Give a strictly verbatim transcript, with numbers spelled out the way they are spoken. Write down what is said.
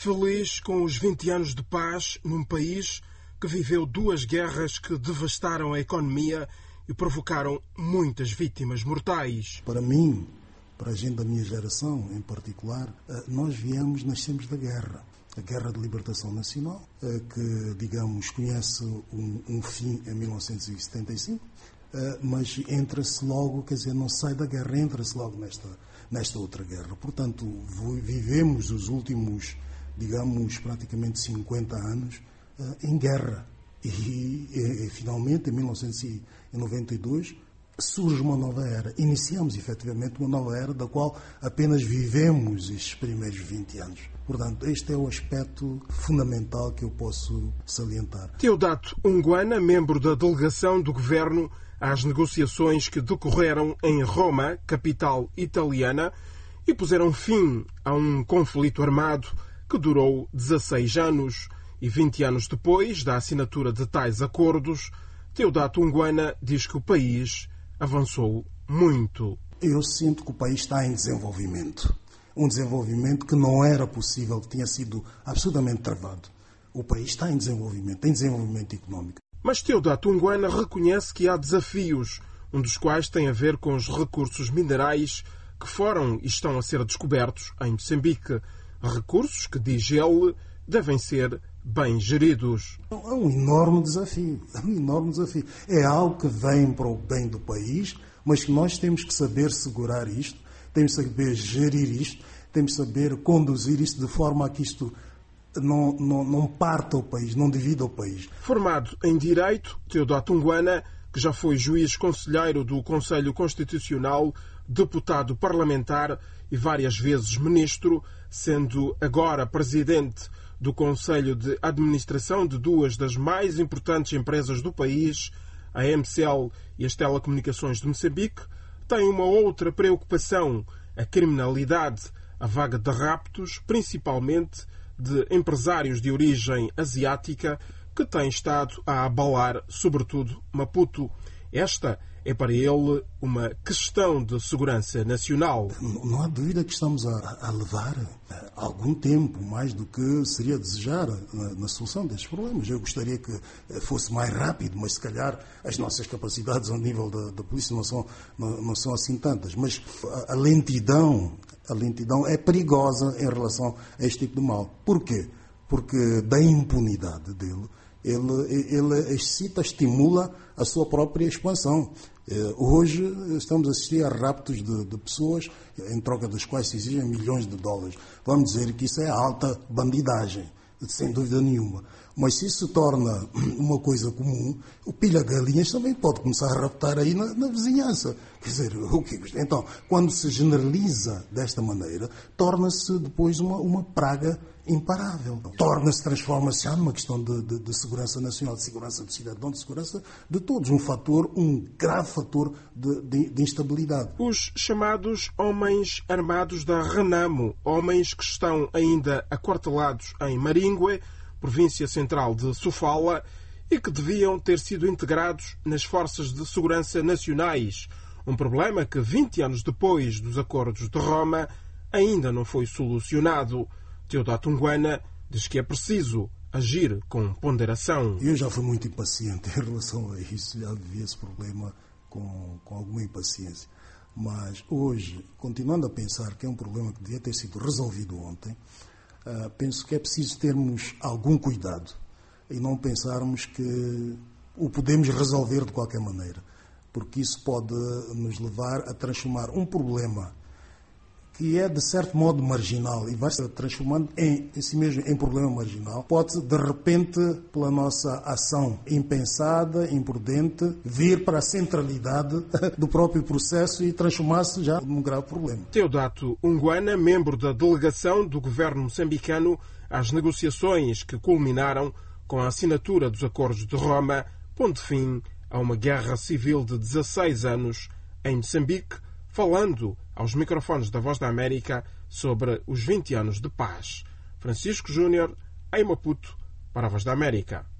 Feliz com os vinte anos de paz num país que viveu duas guerras que devastaram a economia e provocaram muitas vítimas mortais. Para mim, para a gente da minha geração em particular, nós viemos, nascemos da guerra. A Guerra de Libertação Nacional, que, digamos, conhece um, um fim em mil novecentos e setenta e cinco, mas entra-se logo, quer dizer, não sai da guerra, entra-se logo nesta, nesta outra guerra. Portanto, vivemos os últimos, digamos, praticamente cinquenta anos em guerra. E, e, e finalmente, em mil novecentos e noventa e dois, surge uma nova era. Iniciamos, efetivamente, uma nova era da qual apenas vivemos estes primeiros vinte anos. Portanto, este é o aspecto fundamental que eu posso salientar. Teodato Unguana, membro da delegação do Governo às negociações que decorreram em Roma, capital italiana, e puseram fim a um conflito armado que durou dezasseis anos. E vinte anos depois da assinatura de tais acordos, Teodato Unguana diz que o país avançou muito. Eu sinto que o país está em desenvolvimento. Um desenvolvimento que não era possível, que tinha sido absolutamente travado. O país está em desenvolvimento, em desenvolvimento económico. Mas Teodato Unguana reconhece que há desafios, um dos quais tem a ver com os recursos minerais que foram e estão a ser descobertos em Moçambique. Recursos que, diz ele, devem ser bem geridos. É um enorme desafio, é um enorme desafio. É algo que vem para o bem do país, mas que nós temos que saber segurar isto, temos que saber gerir isto, temos que saber conduzir isto de forma a que isto não, não, não parta o país, não divida o país. Formado em Direito, Teodato Unguana, que já foi juiz conselheiro do Conselho Constitucional, deputado parlamentar e várias vezes ministro, sendo agora presidente do Conselho de Administração de duas das mais importantes empresas do país, a M C L e as Telecomunicações de Moçambique, tem uma outra preocupação, a criminalidade, a vaga de raptos, principalmente de empresários de origem asiática, que tem estado a abalar, sobretudo, Maputo. Esta é para ele uma questão de segurança nacional. Não há dúvida que estamos a, a levar algum tempo, mais do que seria desejar na, na solução destes problemas. Eu gostaria que fosse mais rápido, mas se calhar as nossas capacidades ao nível da, da polícia não são, não, não são assim tantas. Mas a, a lentidão, a lentidão é perigosa em relação a este tipo de mal. Porquê? Porque da impunidade dele, ele, ele excita, estimula a sua própria expansão. Hoje estamos a assistir a raptos de, de pessoas, em troca das quais se exigem milhões de dólares. Vamos dizer que isso é alta bandidagem, sem dúvida nenhuma. Mas se isso se torna uma coisa comum, o pilha-galinhas também pode começar a raptar aí na, na vizinhança. Quer dizer, o que então, quando se generaliza desta maneira, torna-se depois uma, uma praga imparável. Torna-se, transforma-se já numa questão de, de, de segurança nacional, de segurança do cidadão, de segurança de todos. Um fator, um grave fator de, de, de instabilidade. Os chamados homens armados da Renamo, homens que estão ainda aquartelados em Maringue, província central de Sofala, e que deviam ter sido integrados nas forças de segurança nacionais. Um problema que, vinte anos depois dos acordos de Roma, ainda não foi solucionado. Teodato Unguana diz que é preciso agir com ponderação. Eu já fui muito impaciente em relação a isso, já vivi esse problema com, com alguma impaciência. Mas hoje, continuando a pensar que é um problema que devia ter sido resolvido ontem, Uh, penso que é preciso termos algum cuidado e não pensarmos que o podemos resolver de qualquer maneira, porque isso pode nos levar a transformar um problema que é de certo modo marginal e vai se transformando em, em si mesmo em problema marginal, pode de repente, pela nossa ação impensada, imprudente, vir para a centralidade do próprio processo e transformar-se já num grave problema. Teodato Unguana, membro da delegação do governo moçambicano às negociações que culminaram com a assinatura dos acordos de Roma, pondo fim a uma guerra civil de dezasseis anos em Moçambique, falando aos microfones da Voz da América sobre os vinte anos de paz. Francisco Júnior, em Maputo, para a Voz da América.